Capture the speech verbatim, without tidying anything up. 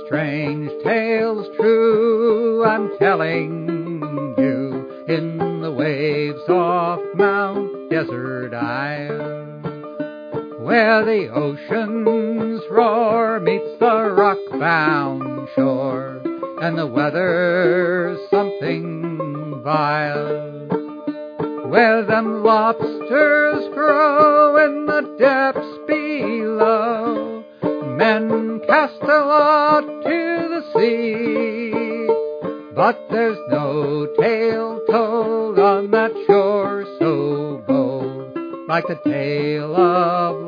strange tales true I'm telling you in the waves of Mount Desert Isle, where the ocean's roar meets the rock-bound shore, and the weather's something vile, where them lobsters grow in the depths below. Men cast a lot to the sea, but there's no tale told on that shore so bold, like the tale of